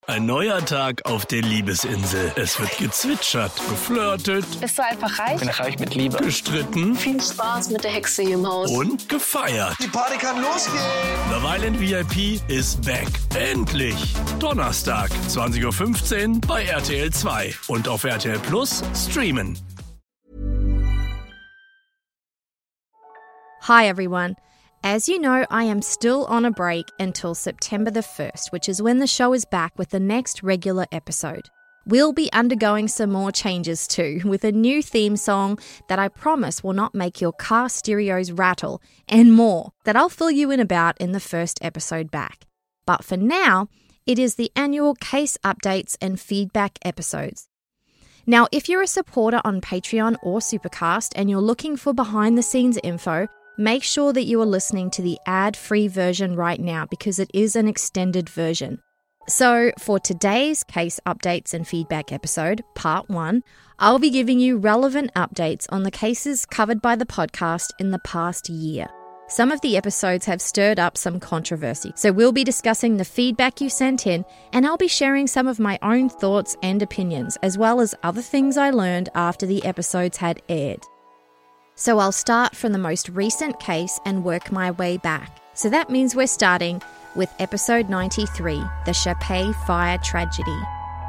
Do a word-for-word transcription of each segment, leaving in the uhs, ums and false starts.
Ein neuer Tag auf der Liebesinsel. Es wird gezwitschert, geflirtet. Bist du einfach reich? Bin reich mit Liebe. Gestritten. Viel Spaß mit der Hexe hier im Haus. Und gefeiert. Die Party kann losgehen. Love Island V I P ist back. Endlich. Donnerstag, zwanzig Uhr fünfzehn bei R T L zwei. Und auf R T L Plus streamen. Hi everyone. As you know, I am still on a break until September the first, which is when the show is back with the next regular episode. We'll be undergoing some more changes too, with a new theme song that I promise will not make your car stereos rattle, and more that I'll fill you in about in the first episode back. But for now, it is the annual case updates and feedback episodes. Now, if you're a supporter on Patreon or Supercast and you're looking for behind-the-scenes info, make sure that you are listening to the ad-free version right now because it is an extended version. So for today's case updates and feedback episode, part one, I'll be giving you relevant updates on the cases covered by the podcast in the past year. Some of the episodes have stirred up some controversy, so we'll be discussing the feedback you sent in, and I'll be sharing some of my own thoughts and opinions, as well as other things I learned after the episodes had aired. So I'll start from the most recent case and work my way back. So that means we're starting with episode ninety-three, the Chapet Fire Tragedy.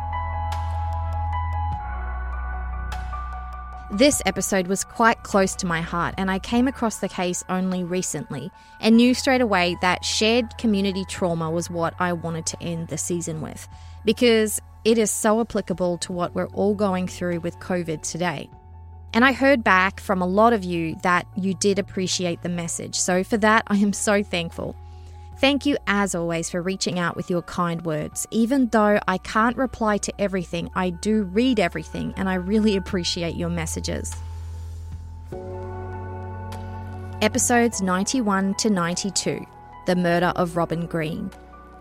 This episode was quite close to my heart, and I came across the case only recently and knew straight away that shared community trauma was what I wanted to end the season with, because it is so applicable to what we're all going through with COVID today. And I heard back from a lot of you that you did appreciate the message. So for that, I am so thankful. Thank you, as always, for reaching out with your kind words. Even though I can't reply to everything, I do read everything, and I really appreciate your messages. Episodes ninety-one to ninety-two, The Murder of Robin Green.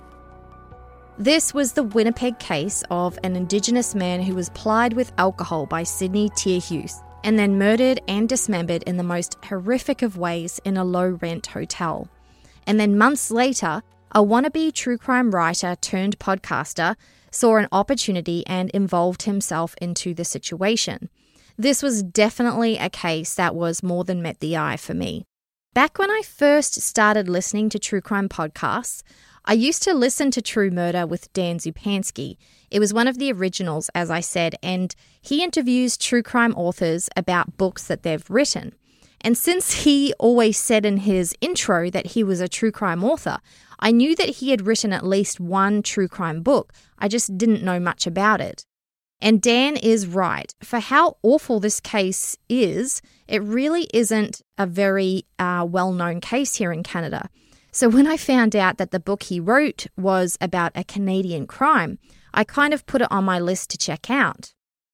This was the Winnipeg case of an Indigenous man who was plied with alcohol by Sidney Tearhughes and then murdered and dismembered in the most horrific of ways in a low-rent hotel. And then months later, a wannabe true crime writer turned podcaster saw an opportunity and involved himself into the situation. This was definitely a case that was more than met the eye for me. Back when I first started listening to true crime podcasts, I used to listen to True Murder with Dan Zupansky. It was one of the originals, as I said, and he interviews true crime authors about books that they've written. And since he always said in his intro that he was a true crime author, I knew that he had written at least one true crime book. I just didn't know much about it. And Dan is right. For how awful this case is, it really isn't a very uh, well-known case here in Canada. So when I found out that the book he wrote was about a Canadian crime, I kind of put it on my list to check out.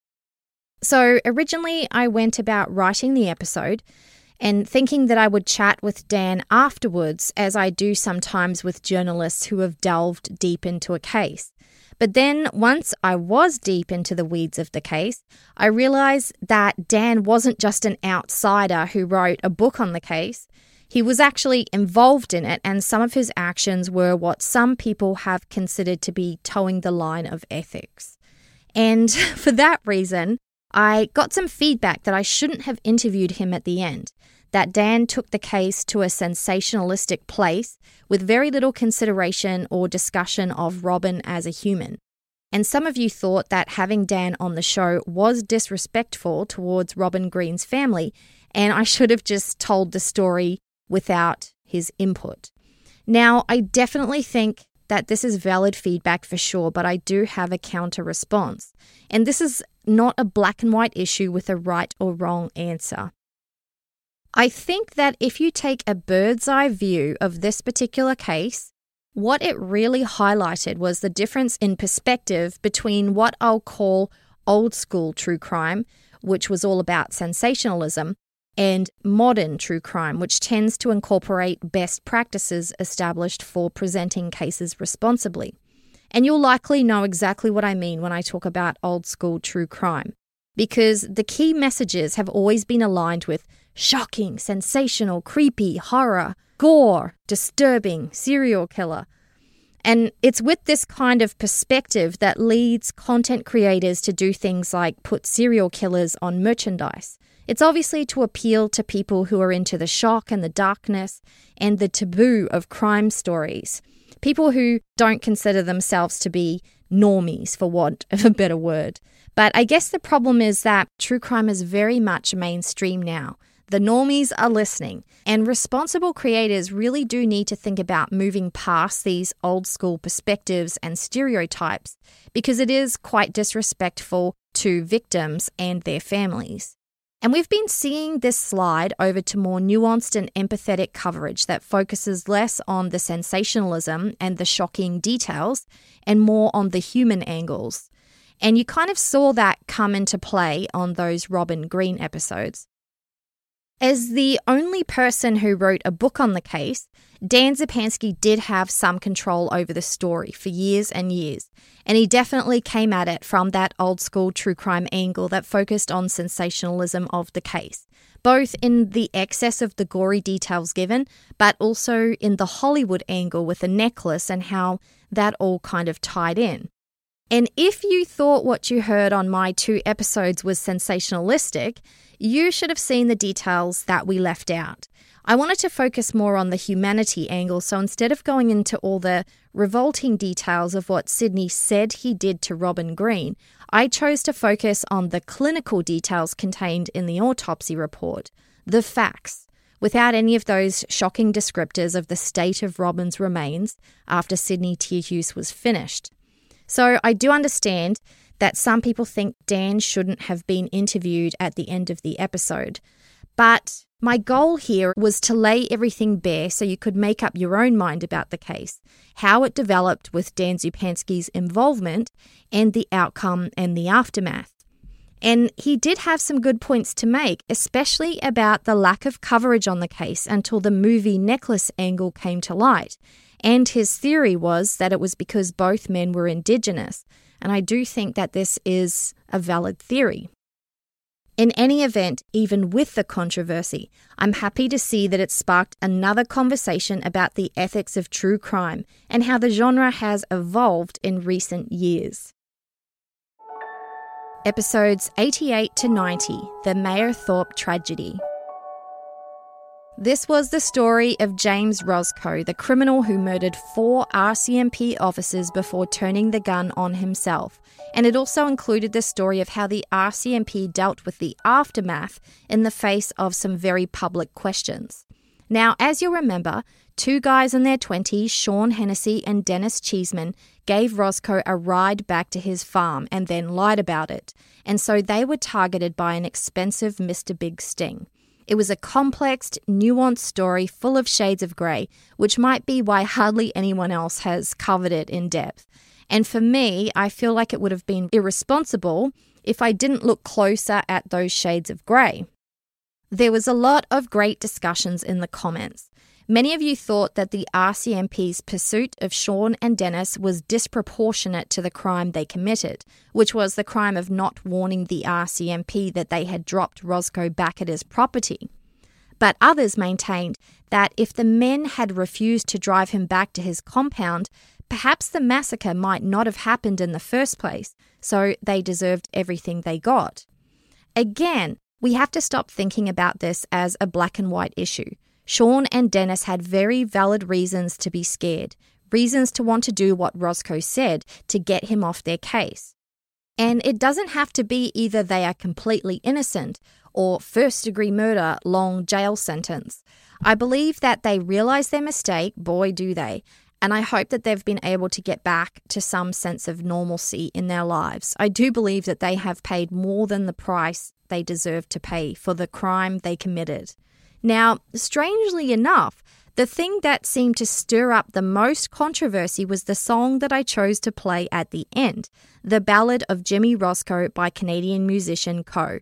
So originally I went about writing the episode and thinking that I would chat with Dan afterwards, as I do sometimes with journalists who have delved deep into a case. But then once I was deep into the weeds of the case, I realized that Dan wasn't just an outsider who wrote a book on the case. He was actually involved in it, and some of his actions were what some people have considered to be towing the line of ethics. And for that reason, I got some feedback that I shouldn't have interviewed him at the end, that Dan took the case to a sensationalistic place with very little consideration or discussion of Robin as a human. And some of you thought that having Dan on the show was disrespectful towards Robin Green's family, and I should have just told the story without his input. Now, I definitely think that this is valid feedback for sure, but I do have a counter response. And this is not a black and white issue with a right or wrong answer. I think that if you take a bird's eye view of this particular case, what it really highlighted was the difference in perspective between what I'll call old school true crime, which was all about sensationalism, and modern true crime, which tends to incorporate best practices established for presenting cases responsibly. And you'll likely know exactly what I mean when I talk about old school true crime, because the key messages have always been aligned with shocking, sensational, creepy, horror, gore, disturbing, serial killer. And it's with this kind of perspective that leads content creators to do things like put serial killers on merchandise. It's obviously to appeal to people who are into the shock and the darkness and the taboo of crime stories. People who don't consider themselves to be normies, for want of a better word. But I guess the problem is that true crime is very much mainstream now. The normies are listening, and responsible creators really do need to think about moving past these old school perspectives and stereotypes, because it is quite disrespectful to victims and their families. And we've been seeing this slide over to more nuanced and empathetic coverage that focuses less on the sensationalism and the shocking details and more on the human angles. And you kind of saw that come into play on those Robin Green episodes. As the only person who wrote a book on the case, Dan Zupansky did have some control over the story for years and years, and he definitely came at it from that old-school true crime angle that focused on sensationalism of the case, both in the excess of the gory details given, but also in the Hollywood angle with the necklace and how that all kind of tied in. And if you thought what you heard on my two episodes was sensationalistic, you should have seen the details that we left out. I wanted to focus more on the humanity angle, so instead of going into all the revolting details of what Sidney said he did to Robin Green, I chose to focus on the clinical details contained in the autopsy report, the facts, without any of those shocking descriptors of the state of Robin's remains after Sidney Tearhus was finished. So I do understand that some people think Dan shouldn't have been interviewed at the end of the episode. But my goal here was to lay everything bare so you could make up your own mind about the case, how it developed with Dan Zupansky's involvement, and the outcome and the aftermath. And he did have some good points to make, especially about the lack of coverage on the case until the movie necklace angle came to light. And his theory was that it was because both men were Indigenous, and I do think that this is a valid theory. In any event, even with the controversy, I'm happy to see that it sparked another conversation about the ethics of true crime and how the genre has evolved in recent years. Episodes eighty-eight to ninety, The Mayerthorpe Tragedy. This was the story of James Roscoe, the criminal who murdered four R C M P officers before turning the gun on himself. And it also included the story of how the R C M P dealt with the aftermath in the face of some very public questions. Now, as you'll remember, two guys in their twenties, Sean Hennessy and Dennis Cheeseman, gave Roscoe a ride back to his farm and then lied about it. And so they were targeted by an expensive Mister Big sting. It was a complex, nuanced story full of shades of grey, which might be why hardly anyone else has covered it in depth. And for me, I feel like it would have been irresponsible if I didn't look closer at those shades of grey. There was a lot of great discussions in the comments. Many of you thought that the R C M P's pursuit of Sean and Dennis was disproportionate to the crime they committed, which was the crime of not warning the R C M P that they had dropped Roscoe back at his property. But others maintained that if the men had refused to drive him back to his compound, perhaps the massacre might not have happened in the first place, so they deserved everything they got. Again, we have to stop thinking about this as a black and white issue. Sean and Dennis had very valid reasons to be scared, reasons to want to do what Roscoe said to get him off their case. And it doesn't have to be either they are completely innocent or first-degree murder, long jail sentence. I believe that they realize their mistake, boy do they, and I hope that they've been able to get back to some sense of normalcy in their lives. I do believe that they have paid more than the price they deserve to pay for the crime they committed. Now, strangely enough, the thing that seemed to stir up the most controversy was the song that I chose to play at the end, The Ballad of Jimmy Roscoe by Canadian musician Coe.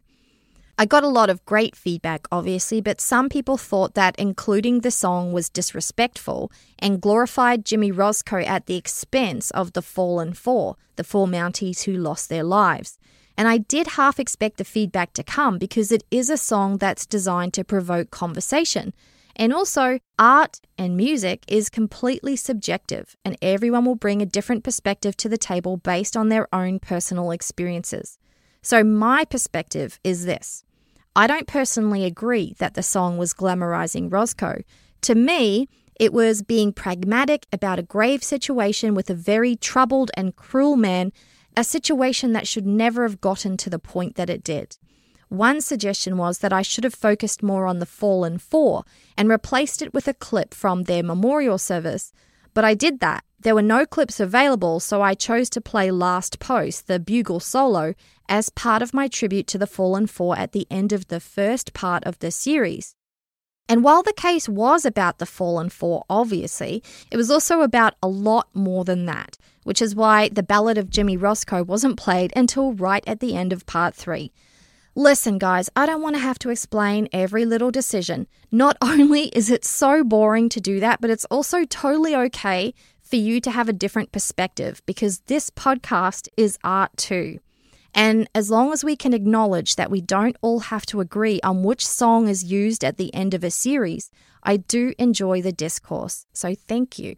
I got a lot of great feedback, obviously, but some people thought that including the song was disrespectful and glorified Jimmy Roscoe at the expense of the Fallen Four, the four Mounties who lost their lives. And I did half expect the feedback to come because it is a song that's designed to provoke conversation. And also, art and music is completely subjective, and everyone will bring a different perspective to the table based on their own personal experiences. So my perspective is this. I don't personally agree that the song was glamorizing Roscoe. To me, it was being pragmatic about a grave situation with a very troubled and cruel man, a situation that should never have gotten to the point that it did. One suggestion was that I should have focused more on the fallen four and replaced it with a clip from their memorial service, but I did that. There were no clips available, so I chose to play Last Post, the bugle solo, as part of my tribute to the fallen four at the end of the first part of the series. And while the case was about the fallen four, obviously, it was also about a lot more than that, which is why the Ballad of Jimmy Roscoe wasn't played until right at the end of part three. Listen, guys, I don't want to have to explain every little decision. Not only is it so boring to do that, but it's also totally okay for you to have a different perspective because this podcast is art too. And as long as we can acknowledge that we don't all have to agree on which song is used at the end of a series, I do enjoy the discourse, so thank you.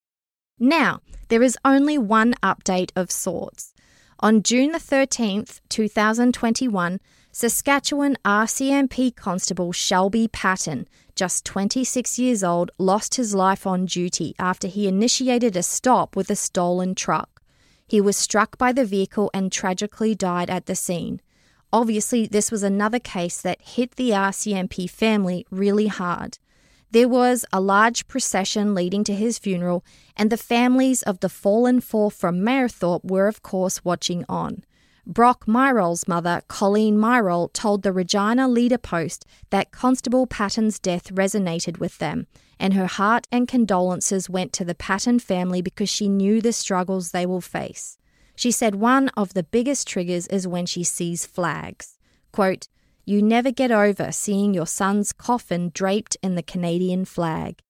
Now, there is only one update of sorts. On June the thirteenth, twenty twenty-one, Saskatchewan R C M P Constable Shelby Patton, just twenty-six years old, lost his life on duty after he initiated a stop with a stolen truck. He was struck by the vehicle and tragically died at the scene. Obviously, this was another case that hit the R C M P family really hard. There was a large procession leading to his funeral, and the families of the fallen four from Mayerthorpe were, of course, watching on. Brock Myrol's mother, Colleen Myrol, told the Regina Leader Post that Constable Patton's death resonated with them, and her heart and condolences went to the Patton family because she knew the struggles they will face. She said one of the biggest triggers is when she sees flags. Quote, "You never get over seeing your son's coffin draped in the Canadian flag."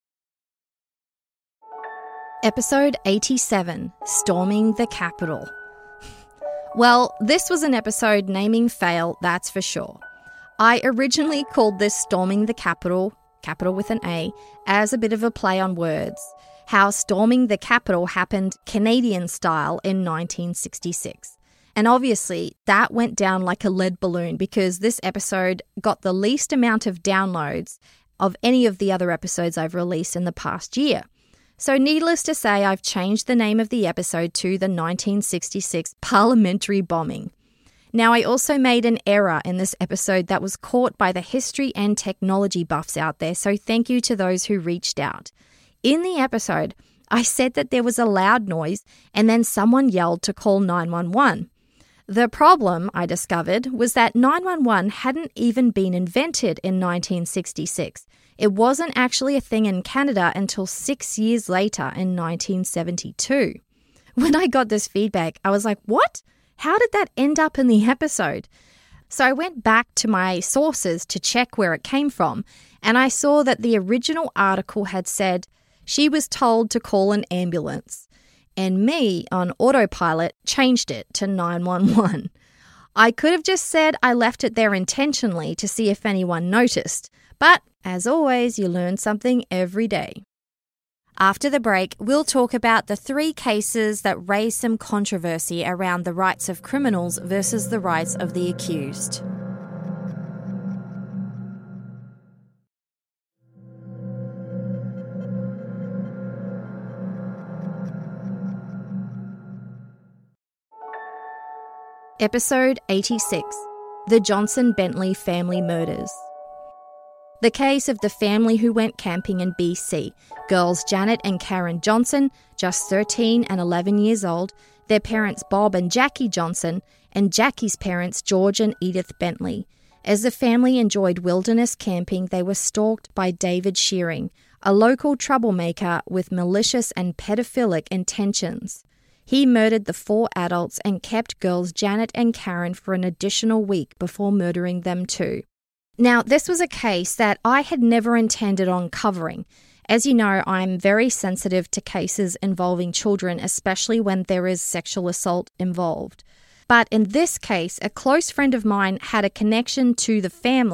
Episode eighty-seven, Storming the Capitol. Well, this was an episode naming fail, that's for sure. I originally called this Storming the Capitol, capital with an A, as a bit of a play on words. How storming the Capitol happened Canadian style in nineteen sixty-six. And obviously, that went down like a lead balloon because this episode got the least amount of downloads of any of the other episodes I've released in the past year. So needless to say, I've changed the name of the episode to the nineteen sixty-six Parliamentary Bombing. Now, I also made an error in this episode that was caught by the history and technology buffs out there, so thank you to those who reached out. In the episode, I said that there was a loud noise and then someone yelled to call nine one one. The problem, I discovered, was that nine one one hadn't even been invented in nineteen sixty-six. It wasn't actually a thing in Canada until six years later in nineteen seventy-two. When I got this feedback, I was like, what? How did that end up in the episode? So I went back to my sources to check where it came from, and I saw that the original article had said she was told to call an ambulance. And me, on autopilot, changed it to nine one one. I could have just said I left it there intentionally to see if anyone noticed, but as always, you learn something every day. After the break, we'll talk about the three cases that raise some controversy around the rights of criminals versus the rights of the accused. Episode eighty-six, The Johnson-Bentley Family Murders. The case of the family who went camping in B C, girls Janet and Karen Johnson, just thirteen and eleven years old, their parents Bob and Jackie Johnson, and Jackie's parents George and Edith Bentley. As the family enjoyed wilderness camping, they were stalked by David Shearing, a local troublemaker with malicious and pedophilic intentions. He murdered the four adults and kept girls Janet and Karen for an additional week before murdering them too. Now, this was a case that I had never intended on covering. As you know, I'm very sensitive to cases involving children, especially when there is sexual assault involved. But in this case, a close friend of mine had a connection to the family,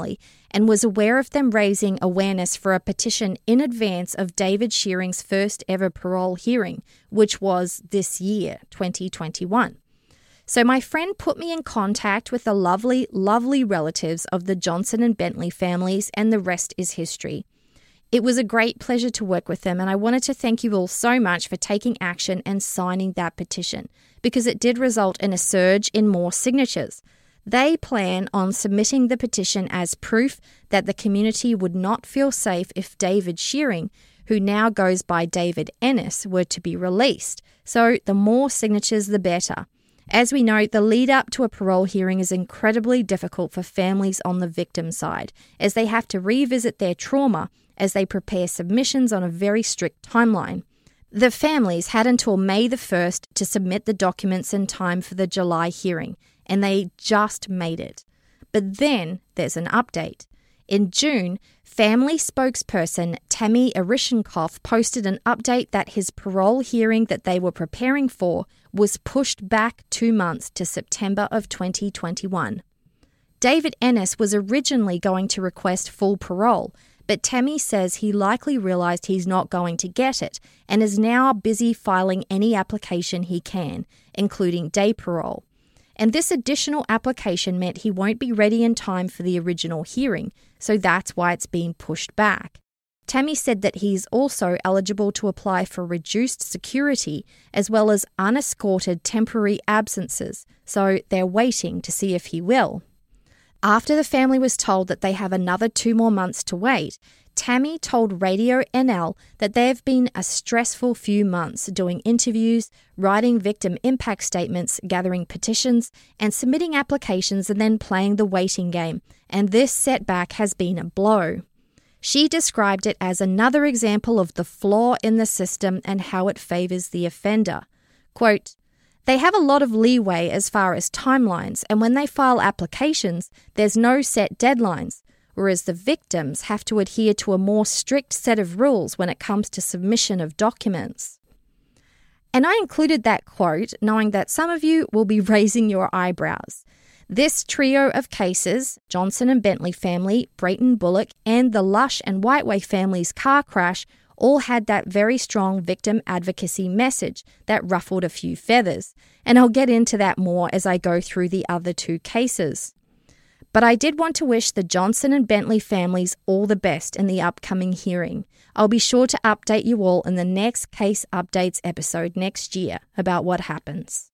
and was aware of them raising awareness for a petition in advance of David Shearing's first ever parole hearing, which was this year, twenty twenty-one. So my friend put me in contact with the lovely, lovely relatives of the Johnson and Bentley families, and the rest is history. It was a great pleasure to work with them, and I wanted to thank you all so much for taking action and signing that petition, because it did result in a surge in more signatures. They plan on submitting the petition as proof that the community would not feel safe if David Shearing, who now goes by David Ennis, were to be released. So the more signatures, the better. As we know, the lead up to a parole hearing is incredibly difficult for families on the victim side, as they have to revisit their trauma as they prepare submissions on a very strict timeline. The families had until May the first to submit the documents in time for the July hearing, and they just made it. But then there's an update. In June, family spokesperson Tammy Arishinkoff posted an update that his parole hearing that they were preparing for was pushed back two months to September of twenty twenty-one. David Ennis was originally going to request full parole, but Tammy says he likely realised he's not going to get it and is now busy filing any application he can, including day parole. And this additional application meant he won't be ready in time for the original hearing, so that's why it's being pushed back. Tammy said that he's also eligible to apply for reduced security as well as unescorted temporary absences, so they're waiting to see if he will. After the family was told that they have another two more months to wait, Tammy told Radio N L that they have been a stressful few months doing interviews, writing victim impact statements, gathering petitions, and submitting applications and then playing the waiting game, and this setback has been a blow. She described it as another example of the flaw in the system and how it favours the offender. Quote, "They have a lot of leeway as far as timelines, and when they file applications, there's no set deadlines, whereas the victims have to adhere to a more strict set of rules when it comes to submission of documents." And I included that quote knowing that some of you will be raising your eyebrows. This trio of cases, Johnson and Bentley family, Brayton Bullock, and the Lush and Whiteway family's car crash all had that very strong victim advocacy message that ruffled a few feathers, and I'll get into that more as I go through the other two cases. But I did want to wish the Johnson and Bentley families all the best in the upcoming hearing. I'll be sure to update you all in the next Case Updates episode next year about what happens.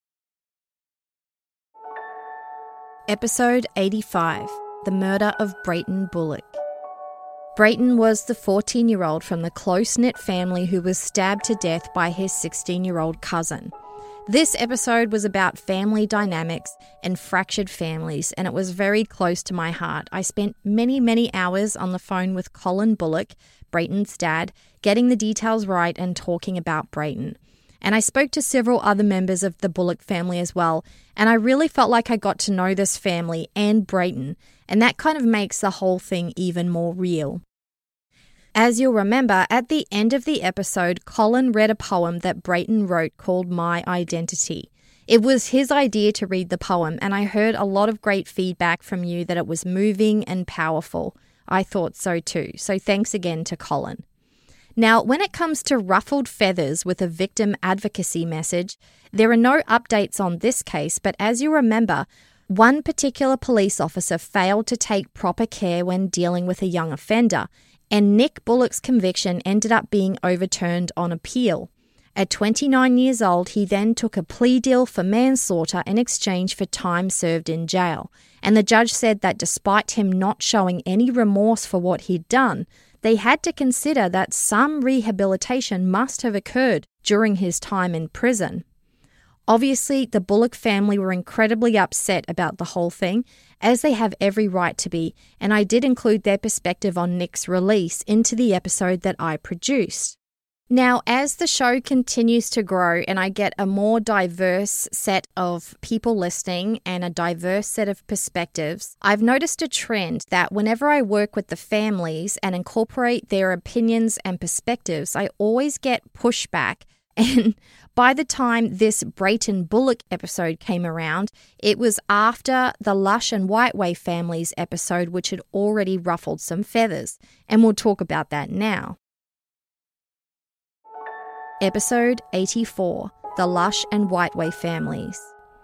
Episode eighty-five, The Murder of Brayton Bullock. Brayton was the fourteen-year-old from the close-knit family who was stabbed to death by his sixteen-year-old cousin. This episode was about family dynamics and fractured families, and it was very close to my heart. I spent many, many hours on the phone with Colin Bullock, Brayton's dad, getting the details right and talking about Brayton. And I spoke to several other members of the Bullock family as well, and I really felt like I got to know this family and Brayton, and that kind of makes the whole thing even more real. As you'll remember, at the end of the episode, Colin read a poem that Brayton wrote called My Identity. It was his idea to read the poem, and I heard a lot of great feedback from you that it was moving and powerful. I thought so too, so thanks again to Colin. Now, when it comes to ruffled feathers with a victim advocacy message, there are no updates on this case, but as you remember, one particular police officer failed to take proper care when dealing with a young offender, and Nick Bullock's conviction ended up being overturned on appeal. At twenty-nine years old, he then took a plea deal for manslaughter in exchange for time served in jail, and the judge said that despite him not showing any remorse for what he'd done, they had to consider that some rehabilitation must have occurred during his time in prison. Obviously, the Bullock family were incredibly upset about the whole thing, as they have every right to be, and I did include their perspective on Nick's release into the episode that I produced. Now, as the show continues to grow and I get a more diverse set of people listening and a diverse set of perspectives, I've noticed a trend that whenever I work with the families and incorporate their opinions and perspectives, I always get pushback. And By the time this Brayton Bullock episode came around, it was after the Lush and Whiteway families episode, which had already ruffled some feathers, and we'll talk about that now. Episode eighty-four, The Lush and Whiteway Families.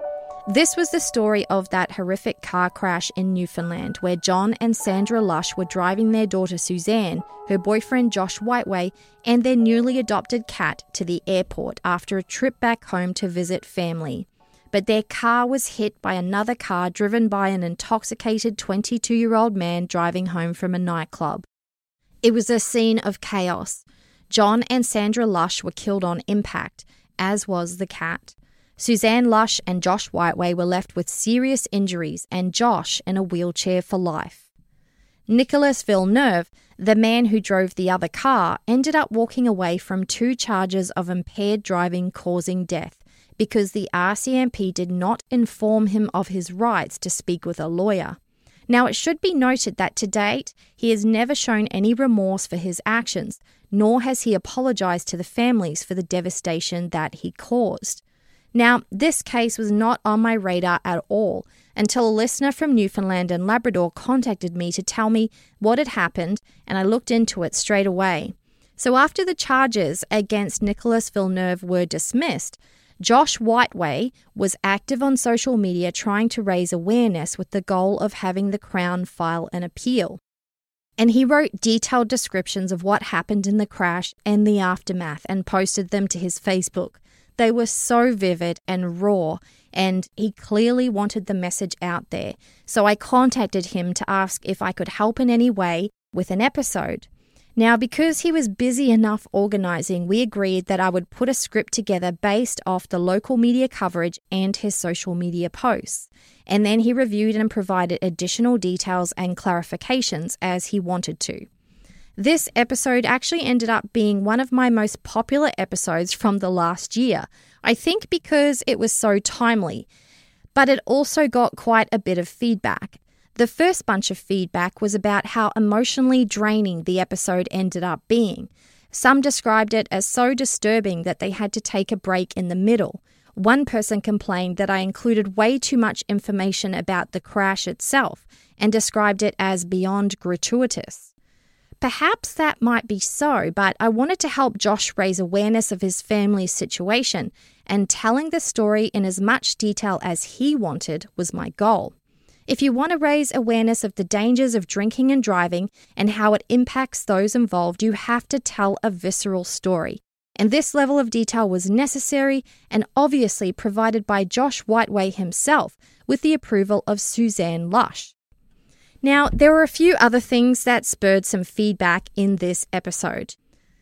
This was the story of that horrific car crash in Newfoundland where John and Sandra Lush were driving their daughter Suzanne, her boyfriend Josh Whiteway, and their newly adopted cat to the airport after a trip back home to visit family. But their car was hit by another car driven by an intoxicated twenty-two-year-old man driving home from a nightclub. It was a scene of chaos. John and Sandra Lush were killed on impact, as was the cat. Suzanne Lush and Josh Whiteway were left with serious injuries and Josh in a wheelchair for life. Nicholas Villeneuve, the man who drove the other car, ended up walking away from two charges of impaired driving causing death because the R C M P did not inform him of his rights to speak with a lawyer. Now, it should be noted that to date, he has never shown any remorse for his actions, nor has he apologised to the families for the devastation that he caused. Now, this case was not on my radar at all until a listener from Newfoundland and Labrador contacted me to tell me what had happened, and I looked into it straight away. So after the charges against Nicholas Villeneuve were dismissed, Josh Whiteway was active on social media trying to raise awareness with the goal of having the Crown file an appeal. And he wrote detailed descriptions of what happened in the crash and the aftermath and posted them to his Facebook. They were so vivid and raw, and he clearly wanted the message out there. So I contacted him to ask if I could help in any way with an episode. Now, because he was busy enough organising, we agreed that I would put a script together based off the local media coverage and his social media posts. And then he reviewed and provided additional details and clarifications as he wanted to. This episode actually ended up being one of my most popular episodes from the last year, I think because it was so timely, but it also got quite a bit of feedback. The first bunch of feedback was about how emotionally draining the episode ended up being. Some described it as so disturbing that they had to take a break in the middle. One person complained that I included way too much information about the crash itself and described it as beyond gratuitous. Perhaps that might be so, but I wanted to help Josh raise awareness of his family's situation, and telling the story in as much detail as he wanted was my goal. If you want to raise awareness of the dangers of drinking and driving and how it impacts those involved, you have to tell a visceral story. And this level of detail was necessary and obviously provided by Josh Whiteway himself with the approval of Suzanne Lush. Now, there were a few other things that spurred some feedback in this episode.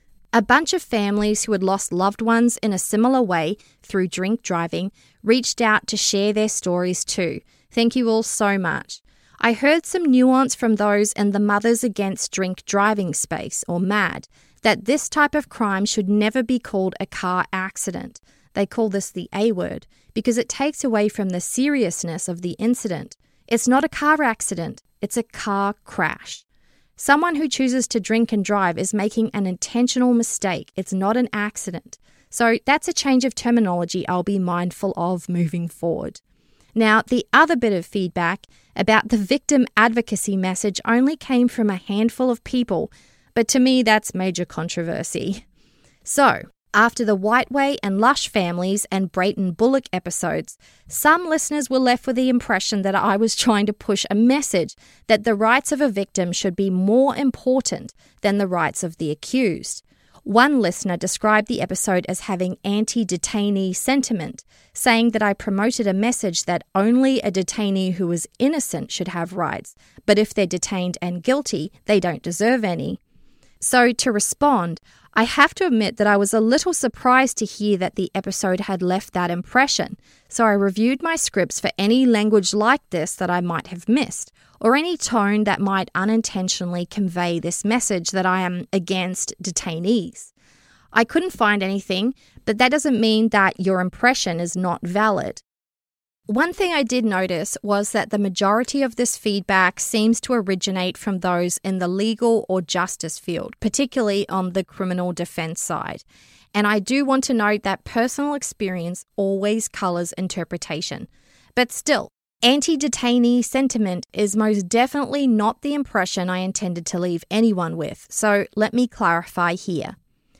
A bunch of families who had lost loved ones in a similar way through drink driving reached out to share their stories too. Thank you all so much. I heard some nuance from those in the Mothers Against Drink Driving space, or MAD, that this type of crime should never be called a car accident. They call this the A word because it takes away from the seriousness of the incident. It's not a car accident, it's a car crash. Someone who chooses to drink and drive is making an intentional mistake. It's not an accident. So that's a change of terminology I'll be mindful of moving forward. Now, the other bit of feedback about the victim advocacy message only came from a handful of people, but to me that's major controversy. So, after the Whiteway and Lush families and Brayton Bullock episodes, some listeners were left with the impression that I was trying to push a message that the rights of a victim should be more important than the rights of the accused. One listener described the episode as having anti-detainee sentiment, saying that I promoted a message that only a detainee who is innocent should have rights, but if they're detained and guilty, they don't deserve any. So to respond, I have to admit that I was a little surprised to hear that the episode had left that impression, so I reviewed my scripts for any language like this that I might have missed, or any tone that might unintentionally convey this message that I am against detainees. I couldn't find anything, but that doesn't mean that your impression is not valid. One thing I did notice was that the majority of this feedback seems to originate from those in the legal or justice field, particularly on the criminal defense side. And I do want to note that personal experience always colours interpretation. But still, anti-detainee sentiment is most definitely not the impression I intended to leave anyone with, so let me clarify here.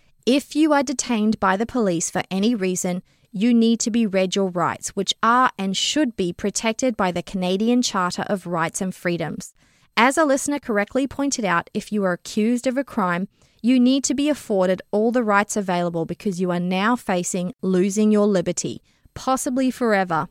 If you are detained by the police for any reason, you need to be read your rights, which are and should be protected by the Canadian Charter of Rights and Freedoms. As a listener correctly pointed out, if you are accused of a crime, you need to be afforded all the rights available because you are now facing losing your liberty, possibly forever.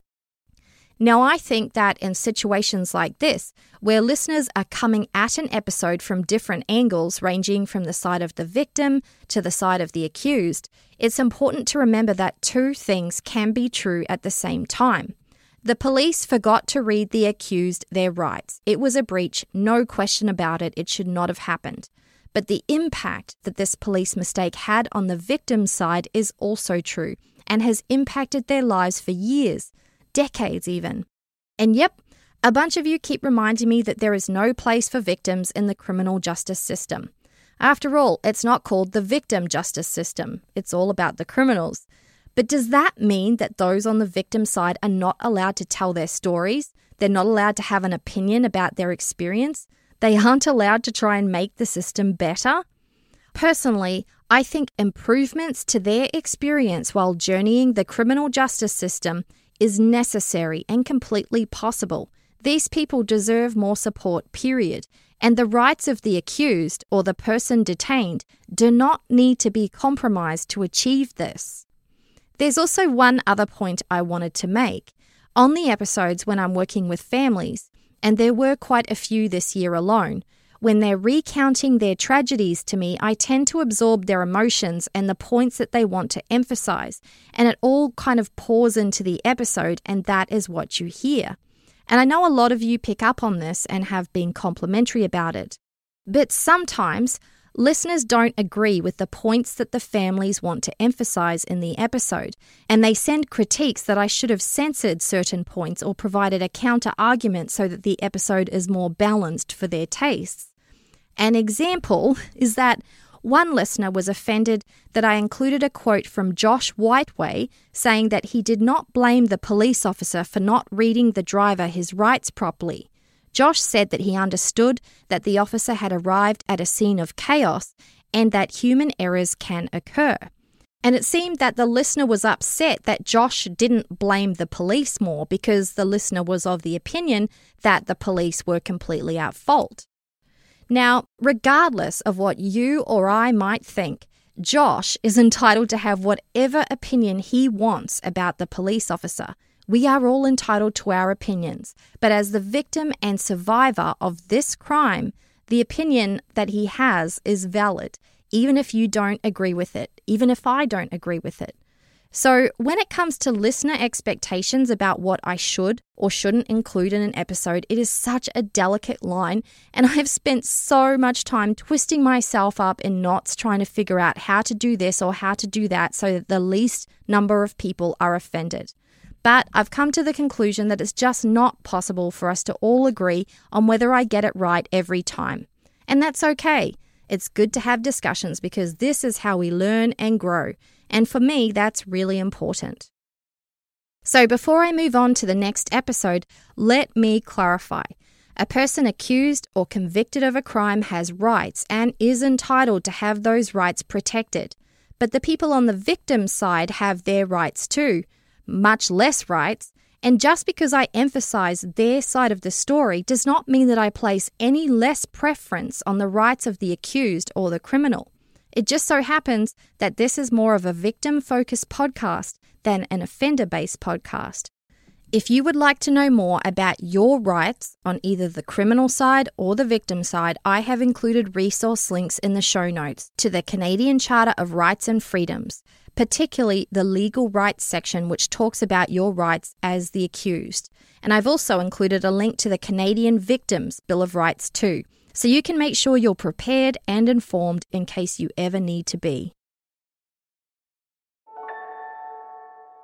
Now, I think that in situations like this, where listeners are coming at an episode from different angles, ranging from the side of the victim to the side of the accused, it's important to remember that two things can be true at the same time. The police forgot to read the accused their rights. It was a breach, no question about it. It should not have happened. But the impact that this police mistake had on the victim's side is also true and has impacted their lives for years. Decades even. And yep, a bunch of you keep reminding me that there is no place for victims in the criminal justice system. After all, it's not called the victim justice system. It's all about the criminals. But does that mean that those on the victim side are not allowed to tell their stories? They're not allowed to have an opinion about their experience? They aren't allowed to try and make the system better? Personally, I think improvements to their experience while journeying the criminal justice system is necessary and completely possible. These people deserve more support, period. And the rights of the accused or the person detained do not need to be compromised to achieve this. There's also one other point I wanted to make. On the episodes when I'm working with families, and there were quite a few this year alone, when they're recounting their tragedies to me, I tend to absorb their emotions and the points that they want to emphasize, and it all kind of pours into the episode, and that is what you hear. And I know a lot of you pick up on this and have been complimentary about it. But sometimes listeners don't agree with the points that the families want to emphasize in the episode, and they send critiques that I should have censored certain points or provided a counter-argument so that the episode is more balanced for their tastes. An example is that one listener was offended that I included a quote from Josh Whiteway saying that he did not blame the police officer for not reading the driver his rights properly. Josh said that he understood that the officer had arrived at a scene of chaos and that human errors can occur. And it seemed that the listener was upset that Josh didn't blame the police more because the listener was of the opinion that the police were completely at fault. Now, regardless of what you or I might think, Josh is entitled to have whatever opinion he wants about the police officer. We are all entitled to our opinions, but as the victim and survivor of this crime, the opinion that he has is valid, even if you don't agree with it, even if I don't agree with it. So when it comes to listener expectations about what I should or shouldn't include in an episode, it is such a delicate line, and I've spent so much time twisting myself up in knots trying to figure out how to do this or how to do that so that the least number of people are offended. But I've come to the conclusion that it's just not possible for us to all agree on whether I get it right every time. And that's okay. It's good to have discussions because this is how we learn and grow. And for me, that's really important. So before I move on to the next episode, let me clarify. A person accused or convicted of a crime has rights and is entitled to have those rights protected. But the people on the victim's side have their rights too, much less rights. And just because I emphasize their side of the story does not mean that I place any less preference on the rights of the accused or the criminal. It just so happens that this is more of a victim-focused podcast than an offender-based podcast. If you would like to know more about your rights on either the criminal side or the victim side, I have included resource links in the show notes to the Canadian Charter of Rights and Freedoms, particularly the legal rights section, which talks about your rights as the accused. And I've also included a link to the Canadian Victims Bill of Rights too, so you can make sure you're prepared and informed in case you ever need to be.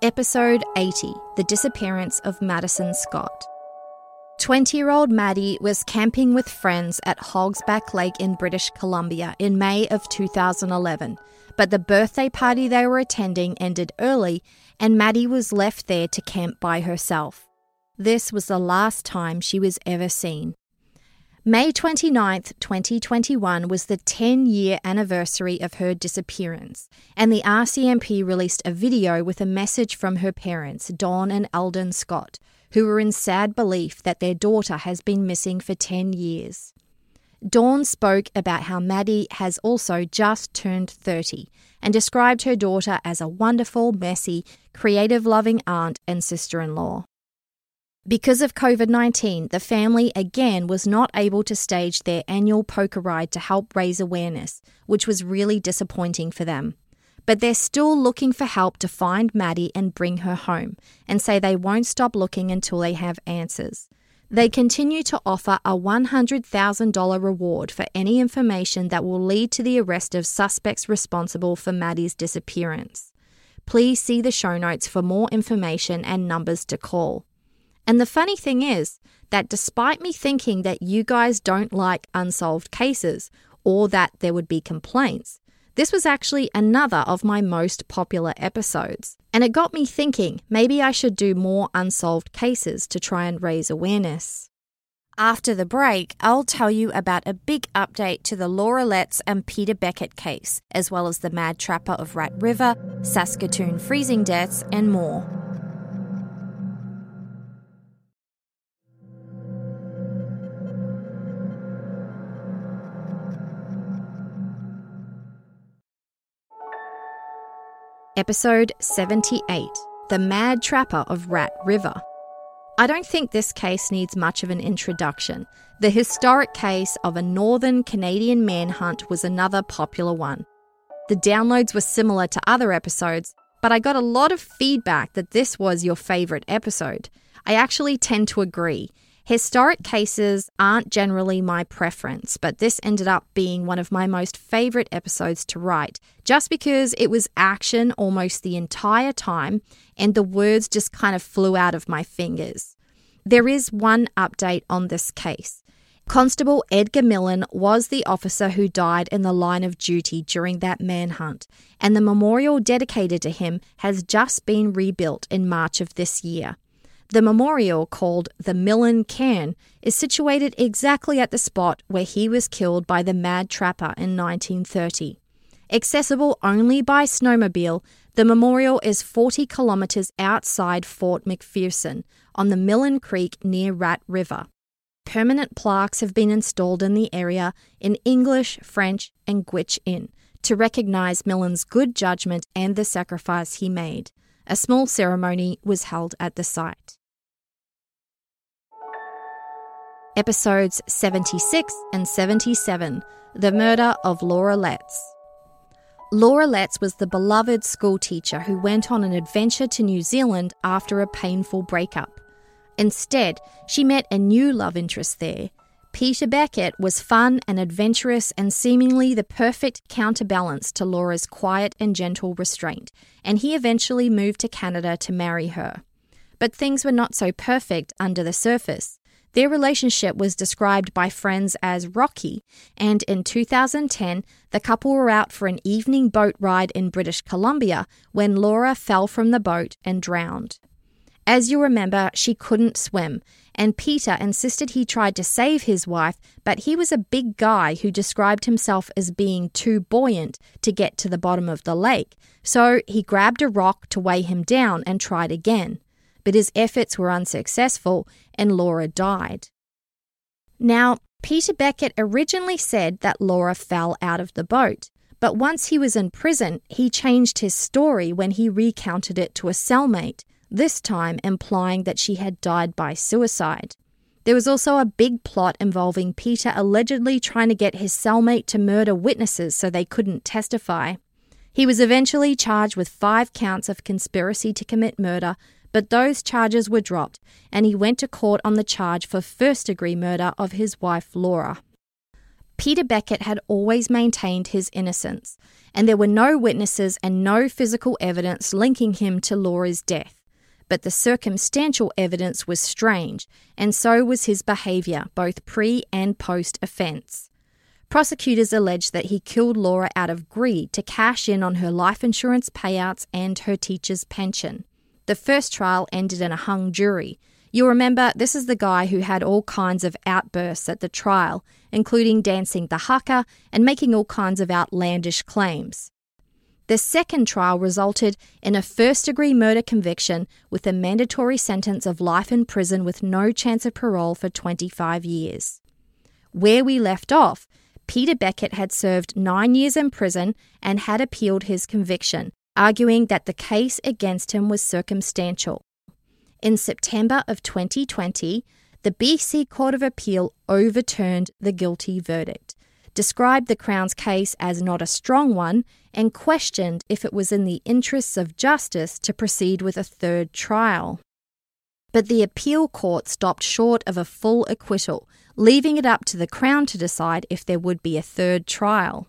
Episode eighty, The Disappearance of Madison Scott. twenty-year-old Maddie was camping with friends at Hogsback Lake in British Columbia in May of two thousand eleven, but the birthday party they were attending ended early and Maddie was left there to camp by herself. This was the last time she was ever seen. May twenty-ninth, twenty twenty-one was the ten-year anniversary of her disappearance, and the R C M P released a video with a message from her parents, Dawn and Eldon Scott, who were in sad belief that their daughter has been missing for ten years. Dawn spoke about how Maddie has also just turned thirty and described her daughter as a wonderful, messy, creative-loving aunt and sister-in-law. Because of covid nineteen, the family again was not able to stage their annual poker ride to help raise awareness, which was really disappointing for them. But they're still looking for help to find Maddie and bring her home, and say they won't stop looking until they have answers. They continue to offer a one hundred thousand dollars reward for any information that will lead to the arrest of suspects responsible for Maddie's disappearance. Please see the show notes for more information and numbers to call. And the funny thing is that despite me thinking that you guys don't like unsolved cases or that there would be complaints, this was actually another of my most popular episodes. And it got me thinking maybe I should do more unsolved cases to try and raise awareness. After the break, I'll tell you about a big update to the Laura Letts and Peter Beckett case, as well as the Mad Trapper of Rat River, Saskatoon freezing deaths, and more. Episode seventy-eight, The Mad Trapper of Rat River. I don't think this case needs much of an introduction. The historic case of a northern Canadian manhunt was another popular one. The downloads were similar to other episodes, but I got a lot of feedback that this was your favourite episode. I actually tend to agree. Historic cases aren't generally my preference, but this ended up being one of my most favourite episodes to write, just because it was action almost the entire time and the words just kind of flew out of my fingers. There is one update on this case. Constable Edgar Millen was the officer who died in the line of duty during that manhunt, and the memorial dedicated to him has just been rebuilt in March of this year. The memorial, called the Millen Cairn, is situated exactly at the spot where he was killed by the Mad Trapper in nineteen thirty. Accessible only by snowmobile, the memorial is forty kilometres outside Fort McPherson on the Millen Creek near Rat River. Permanent plaques have been installed in the area in English, French, and Gwich'in to recognise Millen's good judgment and the sacrifice he made. A small ceremony was held at the site. Episodes seventy-six and seventy-seven, The Murder of Laura Letts. Laura Letts was the beloved schoolteacher who went on an adventure to New Zealand after a painful breakup. Instead, she met a new love interest there. Peter Beckett was fun and adventurous and seemingly the perfect counterbalance to Laura's quiet and gentle restraint, and he eventually moved to Canada to marry her. But things were not so perfect under the surface. Their relationship was described by friends as rocky, and in two thousand ten, the couple were out for an evening boat ride in British Columbia when Laura fell from the boat and drowned. As you remember, she couldn't swim, and Peter insisted he tried to save his wife, but he was a big guy who described himself as being too buoyant to get to the bottom of the lake, so he grabbed a rock to weigh him down and tried again. But his efforts were unsuccessful and Laura died. Now, Peter Beckett originally said that Laura fell out of the boat, but once he was in prison, he changed his story when he recounted it to a cellmate, this time implying that she had died by suicide. There was also a big plot involving Peter allegedly trying to get his cellmate to murder witnesses so they couldn't testify. He was eventually charged with five counts of conspiracy to commit murder, but those charges were dropped, and he went to court on the charge for first-degree murder of his wife Laura. Peter Beckett had always maintained his innocence, and there were no witnesses and no physical evidence linking him to Laura's death. But the circumstantial evidence was strange, and so was his behaviour, both pre- and post-offence. Prosecutors alleged that he killed Laura out of greed to cash in on her life insurance payouts and her teacher's pension. The first trial ended in a hung jury. You'll remember this is the guy who had all kinds of outbursts at the trial, including dancing the haka and making all kinds of outlandish claims. The second trial resulted in a first-degree murder conviction with a mandatory sentence of life in prison with no chance of parole for twenty-five years. Where we left off, Peter Beckett had served nine years in prison and had appealed his conviction, arguing that the case against him was circumstantial. In September of twenty twenty, the B C Court of Appeal overturned the guilty verdict, described the Crown's case as not a strong one, and questioned if it was in the interests of justice to proceed with a third trial. But the appeal court stopped short of a full acquittal, leaving it up to the Crown to decide if there would be a third trial.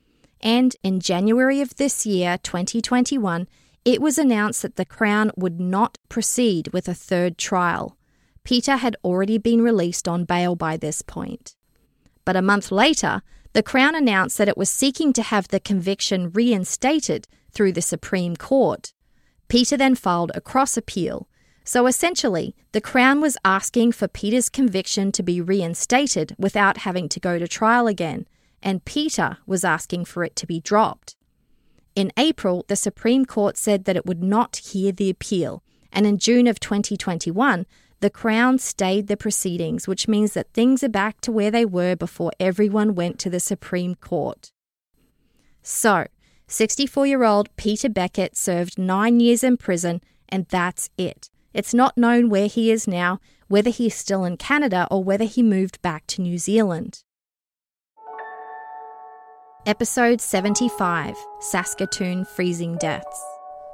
And in January of this year, twenty twenty-one, it was announced that the Crown would not proceed with a third trial. Peter had already been released on bail by this point. But a month later, the Crown announced that it was seeking to have the conviction reinstated through the Supreme Court. Peter then filed a cross appeal. So essentially, the Crown was asking for Peter's conviction to be reinstated without having to go to trial again, and Peter was asking for it to be dropped. In April, the Supreme Court said that it would not hear the appeal, and in June of twenty twenty-one, the Crown stayed the proceedings, which means that things are back to where they were before everyone went to the Supreme Court. So, sixty-four-year-old Peter Beckett served nine years in prison, and that's it. It's not known where he is now, whether he's still in Canada or whether he moved back to New Zealand. Episode seventy-five, Saskatoon Freezing Deaths.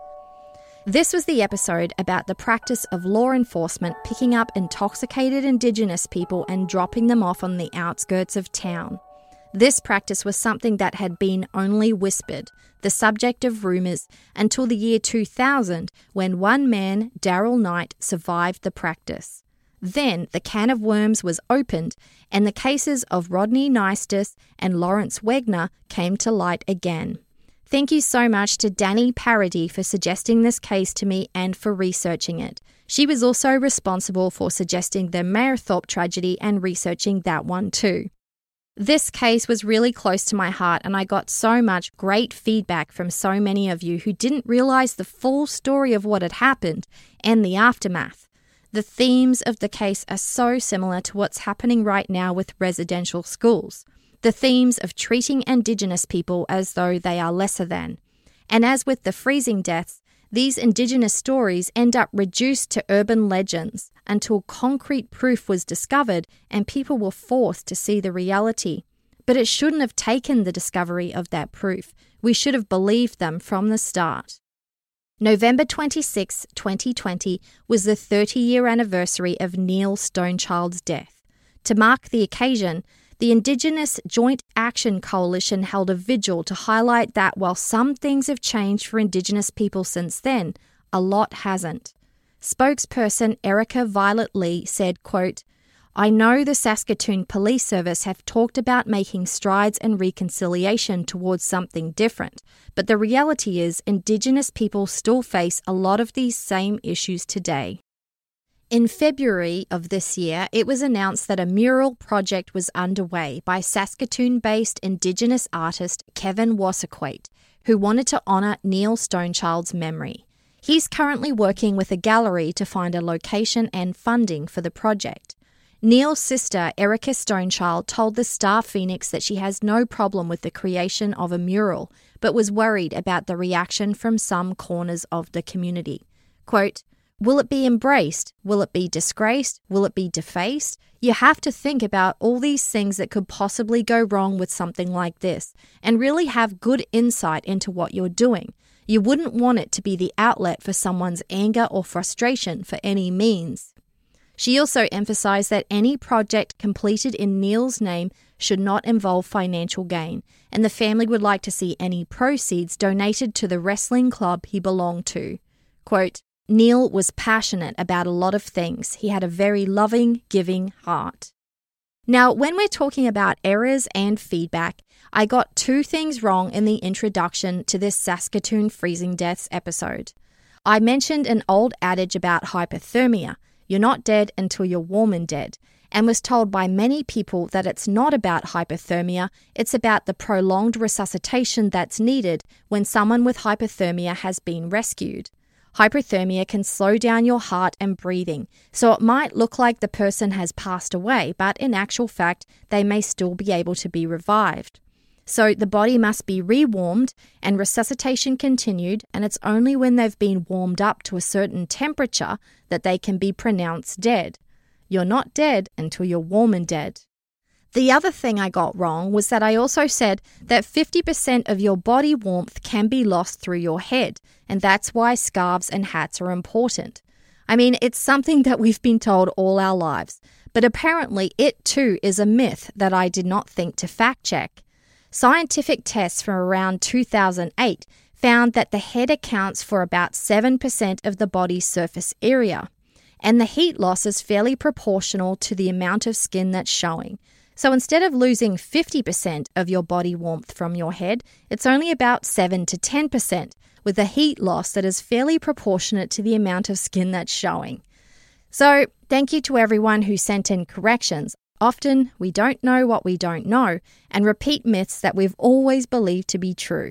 This was the episode about the practice of law enforcement picking up intoxicated Indigenous people and dropping them off on the outskirts of town. This practice was something that had been only whispered, the subject of rumours, until the year two thousand, when one man, Daryl Knight, survived the practice. Then the can of worms was opened, and the cases of Rodney Neistis and Lawrence Wegner came to light again. Thank you so much to Danny Parody for suggesting this case to me and for researching it. She was also responsible for suggesting the Mayerthorpe tragedy and researching that one too. This case was really close to my heart, and I got so much great feedback from so many of you who didn't realise the full story of what had happened and the aftermath. The themes of the case are so similar to what's happening right now with residential schools. The themes of treating Indigenous people as though they are lesser than. And as with the freezing deaths, these Indigenous stories end up reduced to urban legends until concrete proof was discovered and people were forced to see the reality. But it shouldn't have taken the discovery of that proof. We should have believed them from the start. November twenty-sixth, twenty twenty was the thirty-year anniversary of Neil Stonechild's death. To mark the occasion, the Indigenous Joint Action Coalition held a vigil to highlight that while some things have changed for Indigenous people since then, a lot hasn't. Spokesperson Erica Violet Lee said, quote, "I know the Saskatoon Police Service have talked about making strides and reconciliation towards something different, but the reality is Indigenous people still face a lot of these same issues today." In February of this year, it was announced that a mural project was underway by Saskatoon-based Indigenous artist Kevin Wassaquate, who wanted to honour Neil Stonechild's memory. He's currently working with a gallery to find a location and funding for the project. Neil's sister, Erica Stonechild, told the Star Phoenix that she has no problem with the creation of a mural, but was worried about the reaction from some corners of the community. Quote, "Will it be embraced? Will it be disgraced? Will it be defaced? You have to think about all these things that could possibly go wrong with something like this and really have good insight into what you're doing. You wouldn't want it to be the outlet for someone's anger or frustration for any means." She also emphasised that any project completed in Neil's name should not involve financial gain, and the family would like to see any proceeds donated to the wrestling club he belonged to. Quote, Neil was passionate about a lot of things. He had a very loving, giving heart. Now, when we're talking about errors and feedback, I got two things wrong in the introduction to this Saskatoon freezing deaths episode. I mentioned an old adage about hypothermia, you're not dead until you're warm and dead, and was told by many people that it's not about hypothermia, it's about the prolonged resuscitation that's needed when someone with hypothermia has been rescued. Hypothermia can slow down your heart and breathing, so it might look like the person has passed away, but in actual fact, they may still be able to be revived. So the body must be rewarmed and resuscitation continued, and it's only when they've been warmed up to a certain temperature that they can be pronounced dead. You're not dead until you're warm and dead. The other thing I got wrong was that I also said that fifty percent of your body warmth can be lost through your head, and that's why scarves and hats are important. I mean, it's something that we've been told all our lives, but apparently it too is a myth that I did not think to fact check. Scientific tests from around two thousand eight found that the head accounts for about seven percent of the body's surface area, and the heat loss is fairly proportional to the amount of skin that's showing. So instead of losing fifty percent of your body warmth from your head, it's only about seven to ten percent, with a heat loss that is fairly proportionate to the amount of skin that's showing. So thank you to everyone who sent in corrections. Often we don't know what we don't know and repeat myths that we've always believed to be true.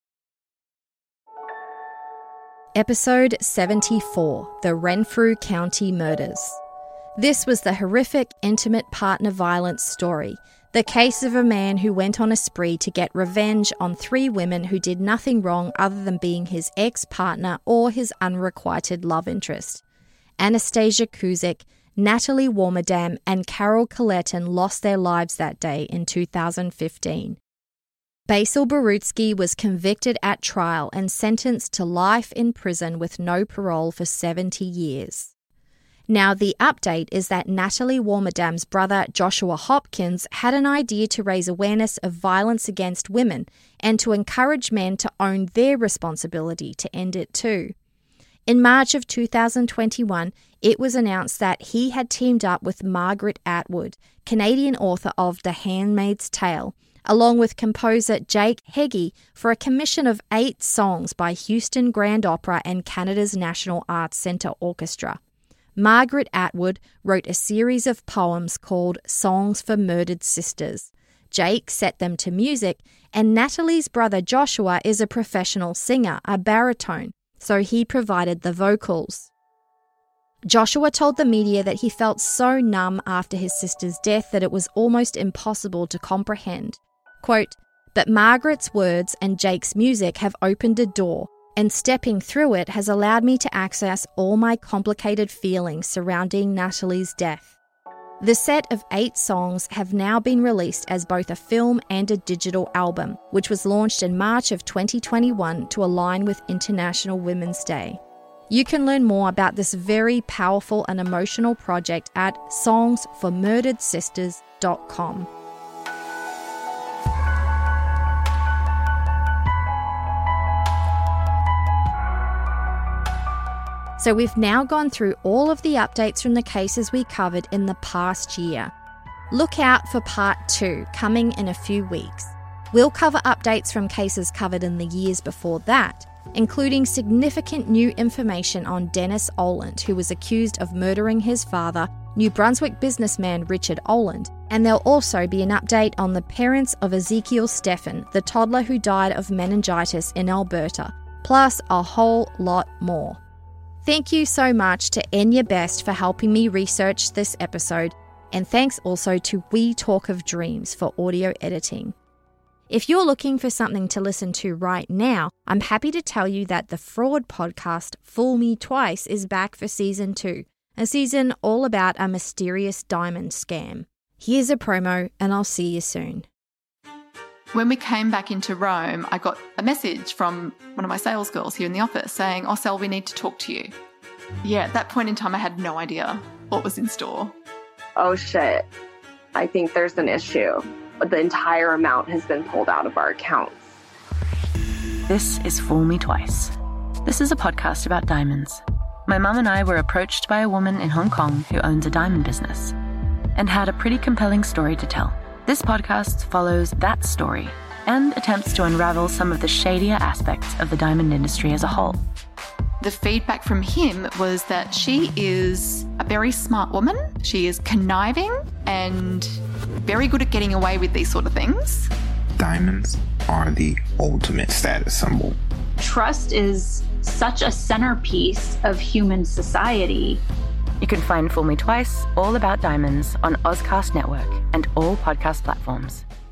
Episode seventy-four, The Renfrew County Murders. This was the horrific intimate partner violence story, the case of a man who went on a spree to get revenge on three women who did nothing wrong other than being his ex-partner or his unrequited love interest. Anastasia Kuzyk, Natalie Warmerdam and Carol Colleton lost their lives that day in two thousand fifteen. Basil Barutsky was convicted at trial and sentenced to life in prison with no parole for seventy years. Now, the update is that Natalie Warmerdam's brother Joshua Hopkins had an idea to raise awareness of violence against women and to encourage men to own their responsibility to end it too. In March of two thousand twenty-one, it was announced that he had teamed up with Margaret Atwood, Canadian author of The Handmaid's Tale, along with composer Jake Heggie for a commission of eight songs by Houston Grand Opera and Canada's National Arts Centre Orchestra. Margaret Atwood wrote a series of poems called Songs for Murdered Sisters. Jake set them to music, and Natalie's brother Joshua is a professional singer, a baritone, so he provided the vocals. Joshua told the media that he felt so numb after his sister's death that it was almost impossible to comprehend. Quote, but Margaret's words and Jake's music have opened a door, and stepping through it has allowed me to access all my complicated feelings surrounding Natalie's death. The set of eight songs have now been released as both a film and a digital album, which was launched in March of twenty twenty-one to align with International Women's Day. You can learn more about this very powerful and emotional project at songs for murdered sisters dot com. So we've now gone through all of the updates from the cases we covered in the past year. Look out for part two, coming in a few weeks. We'll cover updates from cases covered in the years before that, including significant new information on Dennis Oland, who was accused of murdering his father, New Brunswick businessman Richard Oland, and there'll also be an update on the parents of Ezekiel Steffen, the toddler who died of meningitis in Alberta, plus a whole lot more. Thank you so much to Enya Best for helping me research this episode, and thanks also to We Talk of Dreams for audio editing. If you're looking for something to listen to right now, I'm happy to tell you that the fraud podcast Fool Me Twice is back for season two, a season all about a mysterious diamond scam. Here's a promo, and I'll see you soon. When we came back into Rome, I got a message from one of my sales girls here in the office saying, oh, Sel, we need to talk to you. Yeah, at that point in time, I had no idea what was in store. Oh shit, I think there's an issue. The entire amount has been pulled out of our accounts. This is Fool Me Twice. This is a podcast about diamonds. My mum and I were approached by a woman in Hong Kong who owns a diamond business and had a pretty compelling story to tell. This podcast follows that story and attempts to unravel some of the shadier aspects of the diamond industry as a whole. The feedback from him was that she is a very smart woman. She is conniving and very good at getting away with these sort of things. Diamonds are the ultimate status symbol. Trust is such a centerpiece of human society. You can find Fool Me Twice, all about diamonds, on Ozcast Network and all podcast platforms.